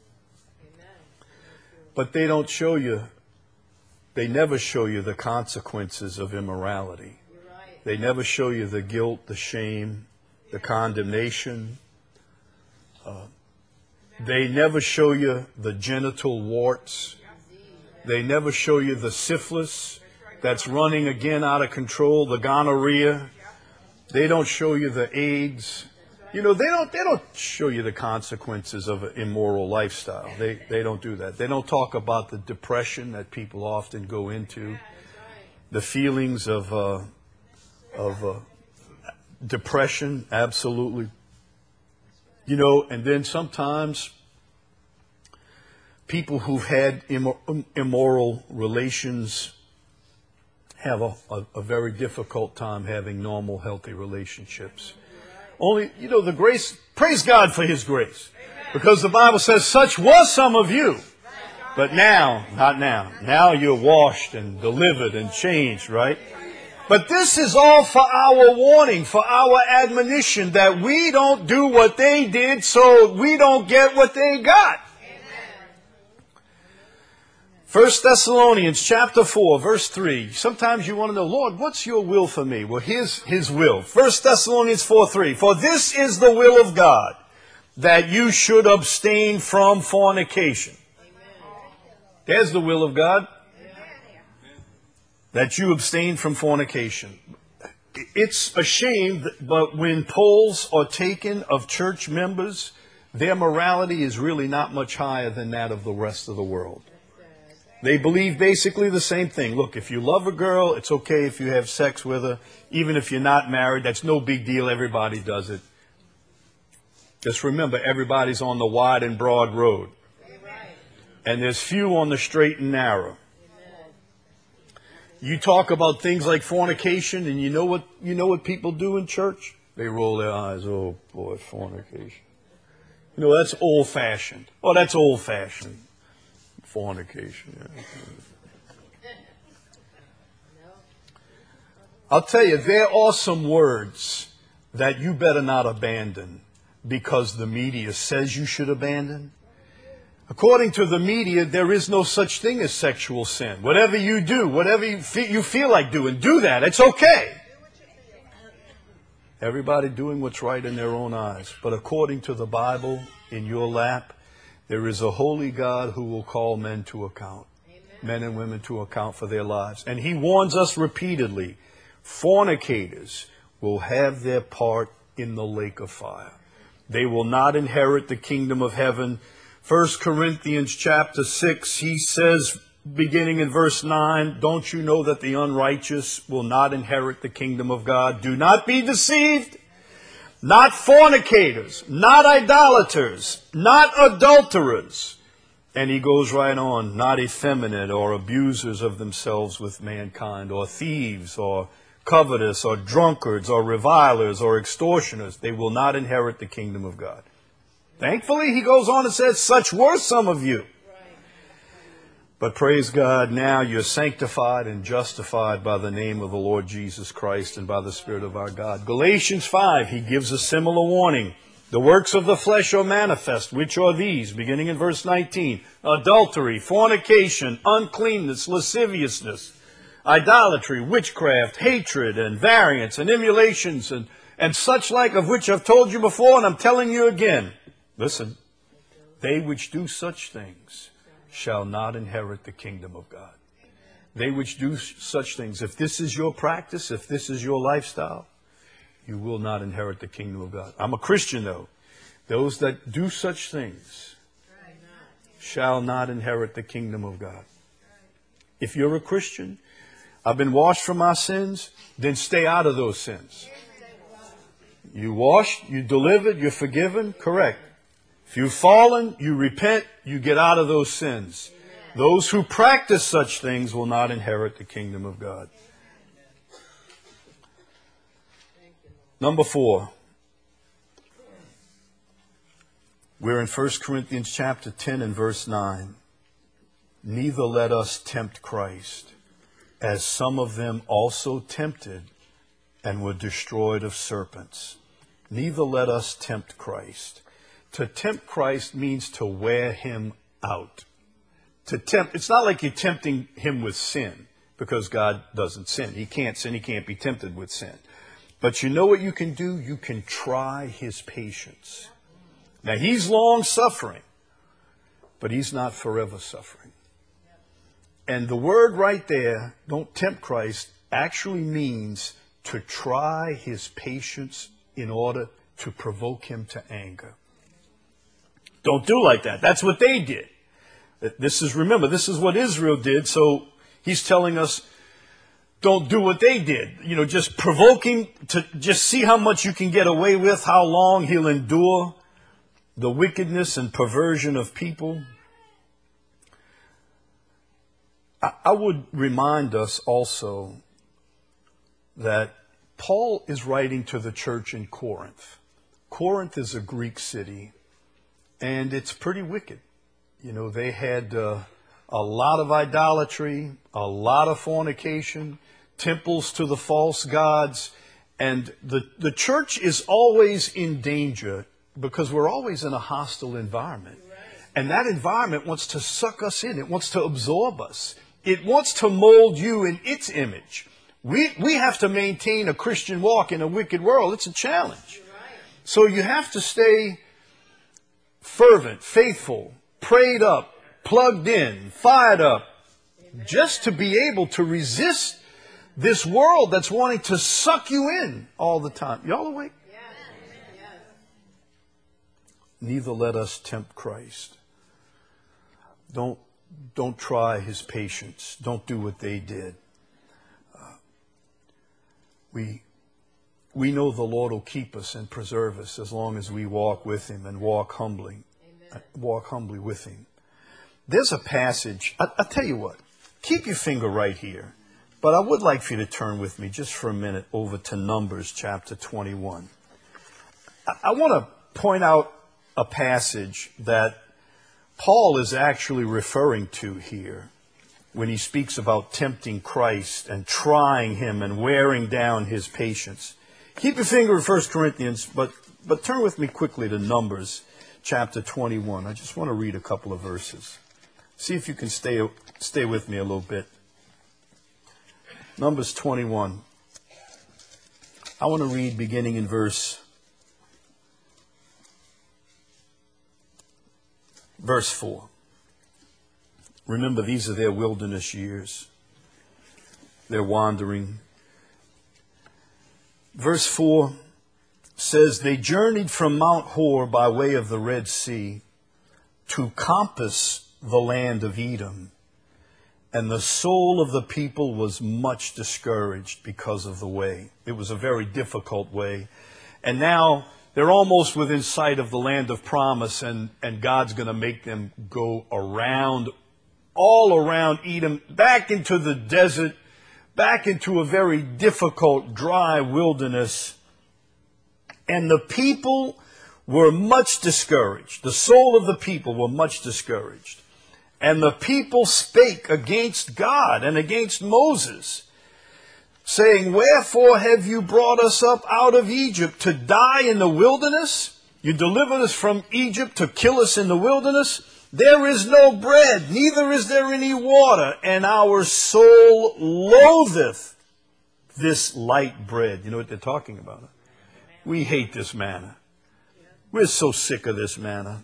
But they don't show you, they never show you the consequences of immorality. They never show you the guilt, the shame, the condemnation. Uh, they never show you the genital warts. They never show you the syphilis that's running again out of control, the gonorrhea. They don't show you the AIDS. You know, they don't they don't show you the consequences of an immoral lifestyle. They they don't do that. They don't talk about the depression that people often go into, the feelings of uh, of uh, depression, absolutely. You know, and then sometimes people who've had immor- immoral relations have a, a, a very difficult time having normal, healthy relationships. Only, you know, the grace, praise God for His grace. Because the Bible says, such was some of you. But now, not now. Now you're washed and delivered and changed, right? But this is all for our warning, for our admonition, that we don't do what they did so we don't get what they got. First Thessalonians chapter four, verse three. Sometimes you want to know, Lord, what's your will for me? Well, here's His will. First Thessalonians four, three. For this is the will of God, that you should abstain from fornication. There's the will of God. That you abstain from fornication. It's a shame, but when polls are taken of church members, their morality is really not much higher than that of the rest of the world. They believe basically the same thing. Look, if you love a girl, it's okay if you have sex with her. Even if you're not married, that's no big deal. Everybody does it. Just remember, everybody's on the wide and broad road. And there's few on the straight and narrow. You talk about things like fornication, and you know what you know what people do in church? They roll their eyes. Oh, boy, fornication. You know, that's old-fashioned. Oh, that's old-fashioned. Fornication. Yeah. I'll tell you, there are some words that you better not abandon because the media says you should abandon. According to the media, there is no such thing as sexual sin. Whatever you do, whatever you feel, you feel like doing, do that. It's okay. Everybody doing what's right in their own eyes. But according to the Bible, in your lap, there is a holy God who will call men to account. Amen. Men and women to account for their lives. And He warns us repeatedly, fornicators will have their part in the lake of fire. They will not inherit the kingdom of heaven. First Corinthians chapter six, he says, beginning in verse nine, don't you know that the unrighteous will not inherit the kingdom of God? Do not be deceived. Not fornicators, not idolaters, not adulterers. And he goes right on, not effeminate or abusers of themselves with mankind, or thieves, or covetous, or drunkards, or revilers, or extortioners. They will not inherit the kingdom of God. Thankfully, he goes on and says, such were some of you. But praise God, now you're sanctified and justified by the name of the Lord Jesus Christ and by the Spirit of our God. Galatians five, he gives a similar warning. The works of the flesh are manifest, which are these, beginning in verse nineteen. Adultery, fornication, uncleanness, lasciviousness, idolatry, witchcraft, hatred, and variance, and emulations, and, and such like, of which I've told you before, and I'm telling you again. Listen, they which do such things shall not inherit the kingdom of God. They which do such things, if this is your practice, if this is your lifestyle, you will not inherit the kingdom of God. I'm a Christian, though. Those that do such things shall not inherit the kingdom of God. If you're a Christian, I've been washed from my sins, then stay out of those sins. You washed, you delivered, you're forgiven, correct. If you've fallen, you repent, you get out of those sins. Amen. Those who practice such things will not inherit the kingdom of God. Number four. We're in First Corinthians chapter ten and verse nine. Neither let us tempt Christ, as some of them also tempted and were destroyed of serpents. Neither let us tempt Christ. To tempt Christ means to wear him out. To tempt, it's not like you're tempting him with sin, because God doesn't sin. He can't sin. He can't be tempted with sin. But you know what you can do? You can try his patience. Now, he's long suffering, but he's not forever suffering. And the word right there, don't tempt Christ, actually means to try his patience in order to provoke him to anger. Don't do like that. That's what they did. This is, remember, this is what Israel did. So he's telling us, don't do what they did. You know, just provoking to just see how much you can get away with, how long he'll endure the wickedness and perversion of people. I, I would remind us also that Paul is writing to the church in Corinth. Corinth is a Greek city. And it's pretty wicked. You know, they had uh, a lot of idolatry, a lot of fornication, temples to the false gods. And the, the church is always in danger because we're always in a hostile environment. And that environment wants to suck us in. It wants to absorb us. It wants to mold you in its image. We, we have to maintain a Christian walk in a wicked world. It's a challenge. So you have to stay fervent, faithful, prayed up, plugged in, fired up, just to be able to resist this world that's wanting to suck you in all the time. Y'all awake? Yes. Yes. Neither let us tempt Christ. Don't, don't try his patience. Don't do what they did. Uh, we... We know the Lord will keep us and preserve us as long as we walk with him and walk humbly, Amen. walk humbly with him. There's a passage, I, I'll tell you what, keep your finger right here, but I would like for you to turn with me just for a minute over to Numbers chapter twenty-one. I, I want to point out a passage that Paul is actually referring to here when he speaks about tempting Christ and trying him and wearing down his patience. Keep your finger in First Corinthians, but, but turn with me quickly to Numbers chapter twenty-one. I just want to read a couple of verses. See if you can stay, stay with me a little bit. Numbers twenty-one. I want to read beginning in verse, verse four. Remember, these are their wilderness years. They're wandering. Verse four says, they journeyed from Mount Hor by way of the Red Sea to compass the land of Edom. And the soul of the people was much discouraged because of the way. It was a very difficult way. And now they're almost within sight of the land of promise, and, and God's going to make them go around, all around Edom, back into the desert, back into a very difficult, dry wilderness. And the people were much discouraged. The soul of the people were much discouraged. And the people spake against God and against Moses, saying, wherefore have you brought us up out of Egypt to die in the wilderness? You delivered us from Egypt to kill us in the wilderness. There is no bread, neither is there any water, and our soul loatheth this light bread. You know what they're talking about? We hate this manna. We're so sick of this manna.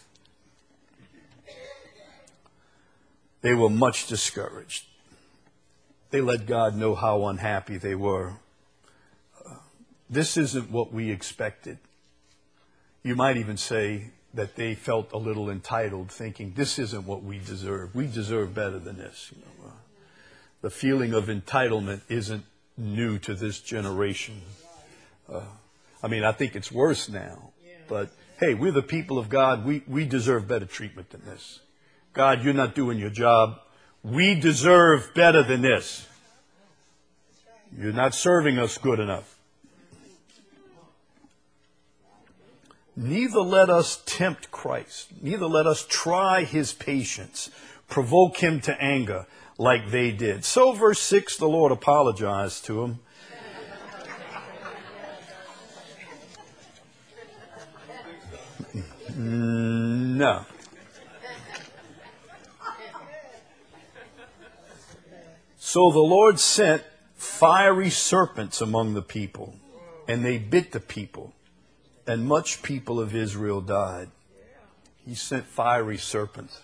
They were much discouraged. They let God know how unhappy they were. Uh, this isn't what we expected. You might even say that they felt a little entitled, thinking, this isn't what we deserve. We deserve better than this. You know, uh, the feeling of entitlement isn't new to this generation. Uh, I mean, I think it's worse now. But, hey, we're the people of God. We, we deserve better treatment than this. God, you're not doing your job. We deserve better than this. You're not serving us good enough. Neither let us tempt Christ. Neither let us try his patience, provoke him to anger like they did. So, verse six, the Lord apologized to him. No. So the Lord sent fiery serpents among the people, and they bit the people, and much people of Israel died. He sent fiery serpents.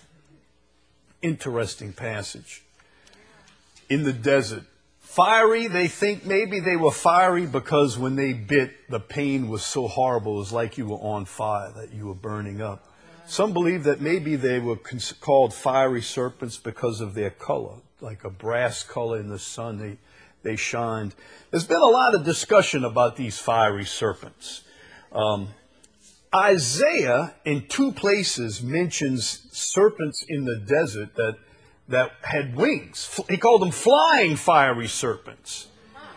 Interesting passage. In the desert. Fiery, they think maybe they were fiery because when they bit, the pain was so horrible. It was like you were on fire, that you were burning up. Some believe that maybe they were called fiery serpents because of their color, like a brass color in the sun. They, they shined. There's been a lot of discussion about these fiery serpents. Um, Isaiah, in two places, mentions serpents in the desert that that had wings. He called them flying fiery serpents.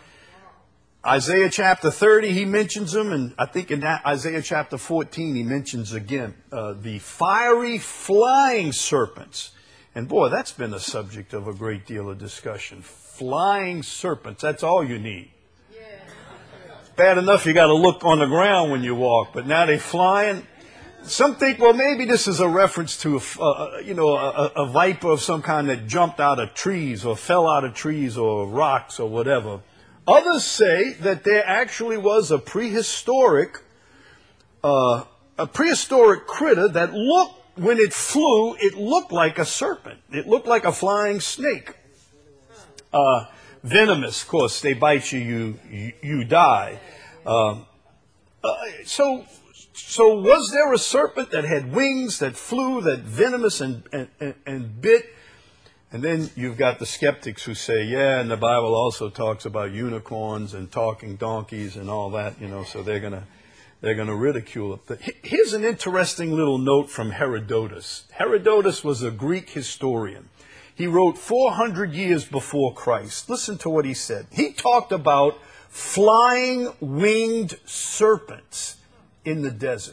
Isaiah chapter thirty, he mentions them, and I think in Isaiah chapter fourteen, he mentions again uh, the fiery flying serpents. And boy, that's been a subject of a great deal of discussion. Flying serpents, that's all you need. Bad enough you got to look on the ground when you walk, but now they're flying. Some think, well, maybe this is a reference to, a, uh, you know, a, a viper of some kind that jumped out of trees or fell out of trees or rocks or whatever. Others say that there actually was a prehistoric, uh, a prehistoric critter that looked, when it flew, it looked like a serpent. It looked like a flying snake. Uh, venomous, of course. They bite you, you, you, you die. Um, uh, so... So was there a serpent that had wings, that flew, that venomous and, and, and bit? And then you've got the skeptics who say, yeah, and the Bible also talks about unicorns and talking donkeys and all that, you know, so they're going to they're going to ridicule it. Here's an interesting little note from Herodotus. Herodotus was a Greek historian. He wrote four hundred years before Christ. Listen to what he said. He talked about flying winged serpents in the desert.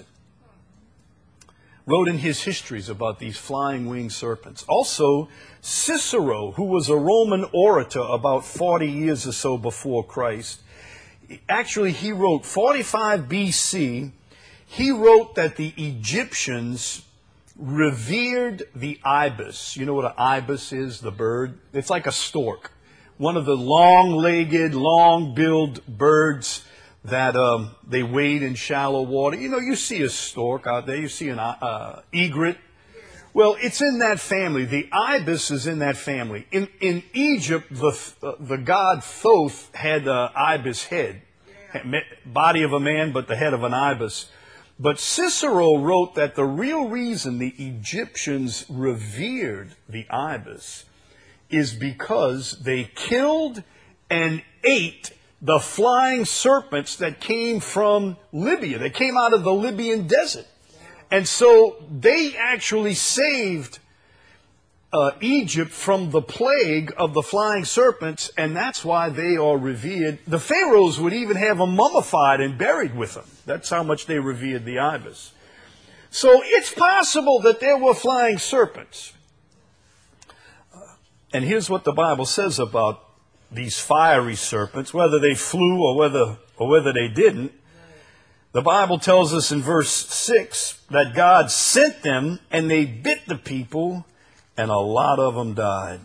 Wrote in his histories about these flying winged serpents. Also, Cicero, who was a Roman orator about forty years or so before Christ, actually he wrote forty-five B C, he wrote that the Egyptians revered the ibis. You know what an ibis is, the bird? It's like a stork. One of the long-legged, long-billed birds that um, they wade in shallow water. You know, you see a stork out there. You see an uh, egret. Well, it's in that family. The ibis is in that family. In in Egypt, the uh, the god Thoth had an ibis head, body of a man, but the head of an ibis. But Cicero wrote that the real reason the Egyptians revered the ibis is because they killed and ate the flying serpents that came from Libya. They came out of the Libyan desert. And so they actually saved uh, Egypt from the plague of the flying serpents, and that's why they are revered. The pharaohs would even have them mummified and buried with them. That's how much they revered the ibis. So it's possible that there were flying serpents. Uh, and here's what the Bible says about these fiery serpents, whether they flew or whether or whether they didn't. The Bible tells us in verse six that God sent them and they bit the people and a lot of them died.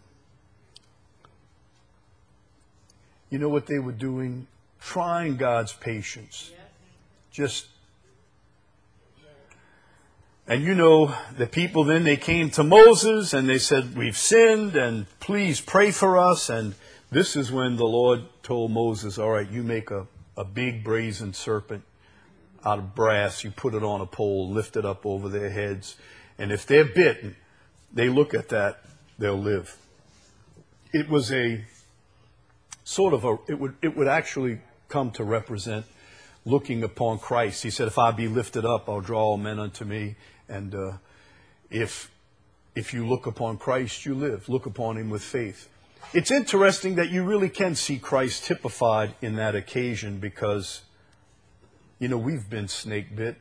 You know what they were doing? Trying God's patience. Just, and you know, the people then, they came to Moses and they said, we've sinned and please pray for us. And this is when the Lord told Moses, all right, you make a, a big brazen serpent out of brass, you put it on a pole, lift it up over their heads, and if they're bitten, they look at that, they'll live. It was a sort of a, it would it would actually come to represent looking upon Christ. He said, if I be lifted up, I'll draw all men unto me, and uh, if if you look upon Christ, you live. Look upon him with faith. It's interesting that you really can see Christ typified in that occasion because, you know, we've been snake bit.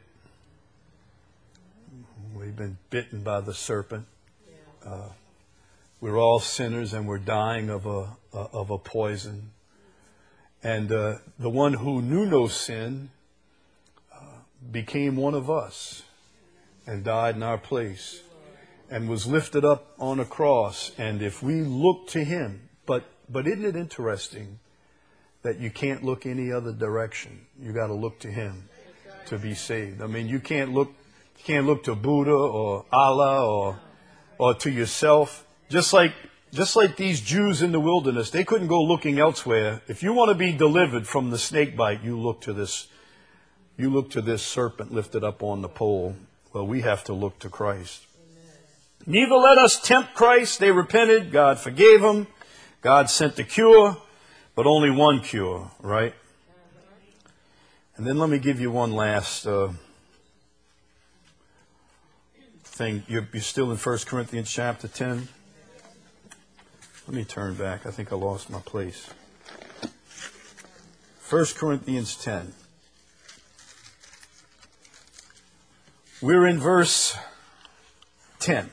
We've been bitten by the serpent. Uh, we're all sinners and we're dying of a, uh, of a poison. And uh, the one who knew no sin uh, became one of us and died in our place and was lifted up on a cross. And if we look to him, but but isn't it interesting that you can't look any other direction? You got to look to him to be saved. I mean, you can't look you can't look to Buddha or Allah or or to yourself. Just like just like these Jews in the wilderness, they couldn't go looking elsewhere. If you want to be delivered from the snake bite, you look to this you look to this serpent lifted up on the pole. Well, we have to look to Christ. Neither let us tempt Christ. They repented. God forgave them. God sent the cure, but only one cure, right? And then let me give you one last uh, thing. You're, you're still in First Corinthians chapter ten. Let me turn back. I think I lost my place. First Corinthians ten. We're in verse ten.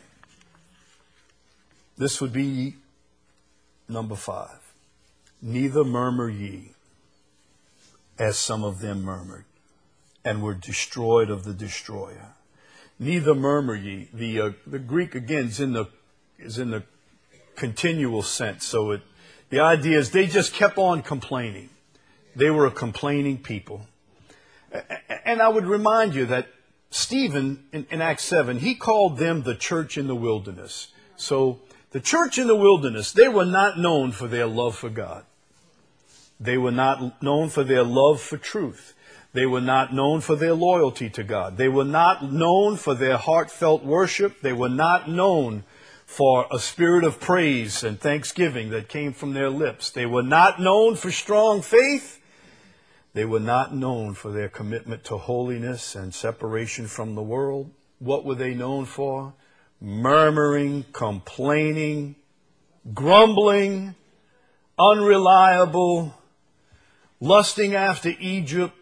This would be number five. Neither murmur ye, as some of them murmured, and were destroyed of the destroyer. Neither murmur ye. The uh, the Greek again is in the is in the continual sense. So it the idea is they just kept on complaining. They were a complaining people. And I would remind you that Stephen in, in Acts seven, he called them the church in the wilderness. So the church in the wilderness, they were not known for their love for God. They were not known for their love for truth. They were not known for their loyalty to God. They were not known for their heartfelt worship. They were not known for a spirit of praise and thanksgiving that came from their lips. They were not known for strong faith. They were not known for their commitment to holiness and separation from the world. What were they known for? Murmuring, complaining, grumbling, unreliable, lusting after Egypt.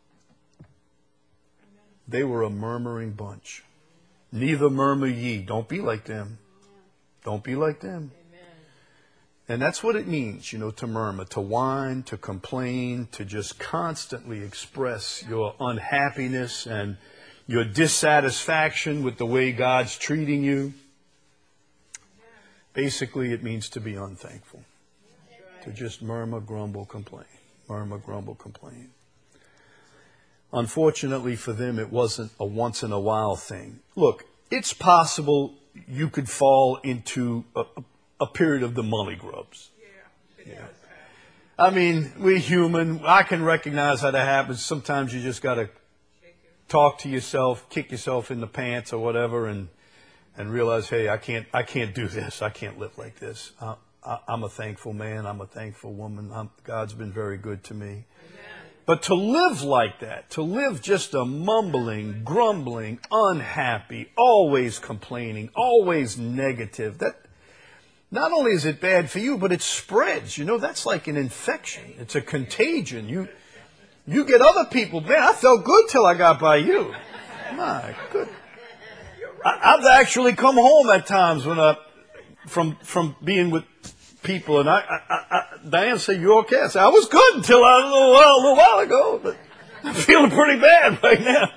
They were a murmuring bunch. Neither murmur ye. Don't be like them. Don't be like them. And that's what it means, you know, to murmur, to whine, to complain, to just constantly express your unhappiness and your dissatisfaction with the way God's treating you. Basically, it means to be unthankful. To just murmur, grumble, complain. Murmur, grumble, complain. Unfortunately for them, it wasn't a once-in-a-while thing. Look, it's possible you could fall into a, a period of the mully grubs. Yeah. Yeah. I mean, we're human. I can recognize how that happens. Sometimes you just got to talk to yourself, kick yourself in the pants or whatever, and and realize, hey, I can't, I can't do this. I can't live like this. I, I, I'm a thankful man. I'm a thankful woman. I'm, God's been very good to me. Amen. But to live like that, to live just a mumbling, grumbling, unhappy, always complaining, always negative, that not only is it bad for you, but it spreads. You know, that's like an infection. It's a contagion. You you get other people, man, I felt good till I got by you. My goodness. I, I've actually come home at times when I, from from being with people, and I, I, I Diane said, "You okay?" I said, "I was good until I, a little while, a little while ago, but I'm feeling pretty bad right now."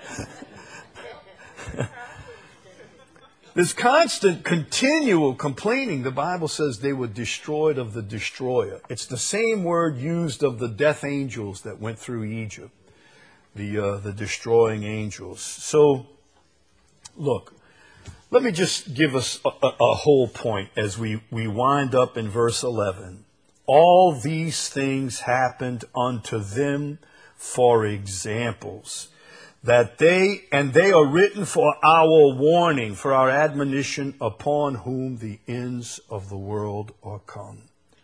This constant, continual complaining, the Bible says they were destroyed of the destroyer. It's the same word used of the death angels that went through Egypt, the uh, the destroying angels. So, look, let me just give us a, a, a whole point as we, we wind up in verse eleven. All these things happened unto them for examples, that they, and they are written for our warning, for our admonition, upon whom the ends of the world are come.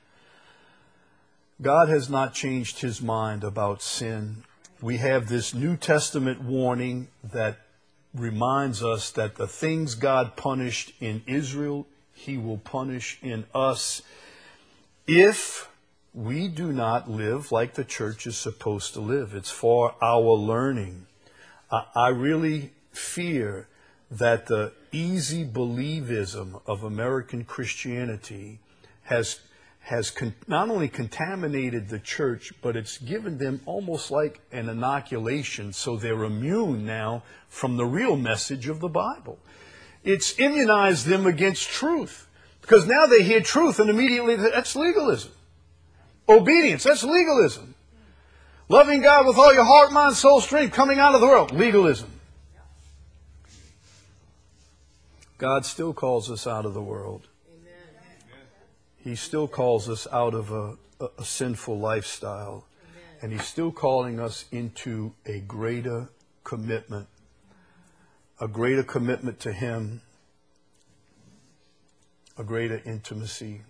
God has not changed his mind about sin. We have this New Testament warning that reminds us that the things God punished in Israel, he will punish in us if we do not live like the church is supposed to live. It's for our learning. I really fear that the easy believism of American Christianity has has con- not only contaminated the church, but it's given them almost like an inoculation, so they're immune now from the real message of the Bible. It's immunized them against truth, because now they hear truth and immediately that's legalism. Obedience, that's legalism. Loving God with all your heart, mind, soul, strength, coming out of the world. Legalism. God still calls us out of the world. Amen. He still calls us out of a, a, a sinful lifestyle. Amen. And he's still calling us into a greater commitment. A greater commitment to him. A greater intimacy.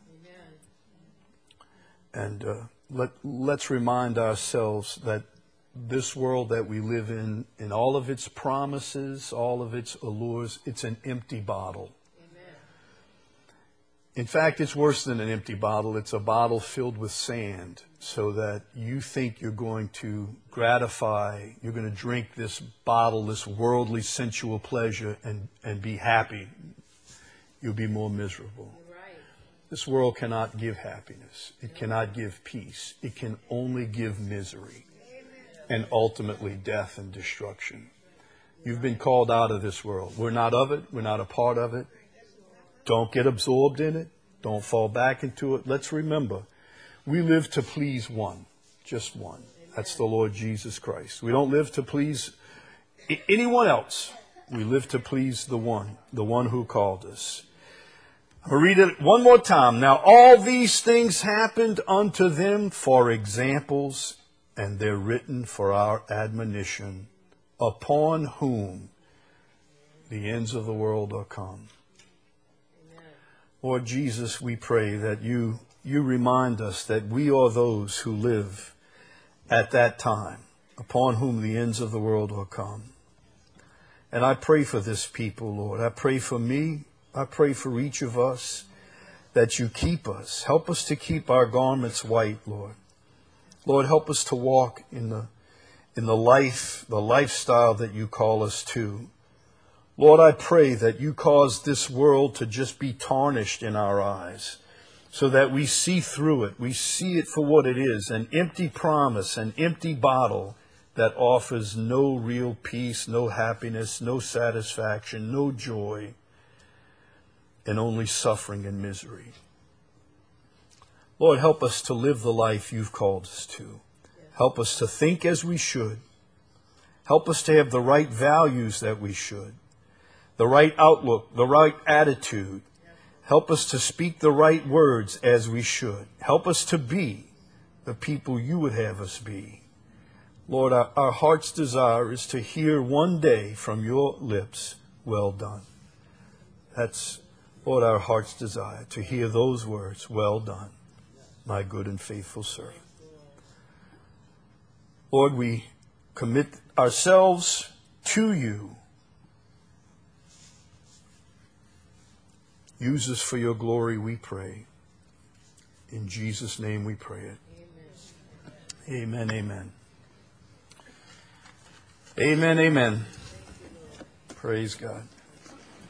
Amen. And uh, Let, let's remind ourselves that this world that we live in, in all of its promises, all of its allures, it's an empty bottle. Amen. In fact, it's worse than an empty bottle. It's a bottle filled with sand, so that you think you're going to gratify, you're going to drink this bottle, this worldly sensual pleasure, and, and be happy. You'll be more miserable. This world cannot give happiness. It cannot give peace. It can only give misery and ultimately death and destruction. You've been called out of this world. We're not of it. We're not a part of it. Don't get absorbed in it. Don't fall back into it. Let's remember, we live to please one, just one. That's the Lord Jesus Christ. We don't live to please anyone else. We live to please the one, the one who called us. I'll read it one more time. Now all these things happened unto them for examples, and they're written for our admonition, upon whom the ends of the world are come. Amen. Lord Jesus, we pray that you, you remind us that we are those who live at that time, upon whom the ends of the world are come. And I pray for this people, Lord. I pray for me. I pray for each of us that you keep us. Help us to keep our garments white, Lord. Lord, help us to walk in the in the life, the lifestyle that you call us to. Lord, I pray that you cause this world to just be tarnished in our eyes. so that we see through it. We see it for what it is, an empty promise, an empty bottle that offers no real peace, no happiness, no satisfaction, no joy, and only suffering and misery. Lord, help us to live the life you've called us to. Help us to think as we should. Help us to have the right values that we should, the right outlook, the right attitude. Help us to speak the right words as we should. Help us to be the people you would have us be. Lord, our, our heart's desire is to hear one day from your lips, well done. That's, Lord, our heart's desire, to hear those words, well done, my good and faithful servant. Lord, we commit ourselves to you. Use us for your glory, we pray. In Jesus' name we pray it. Amen, amen. Amen, amen. amen. Praise God.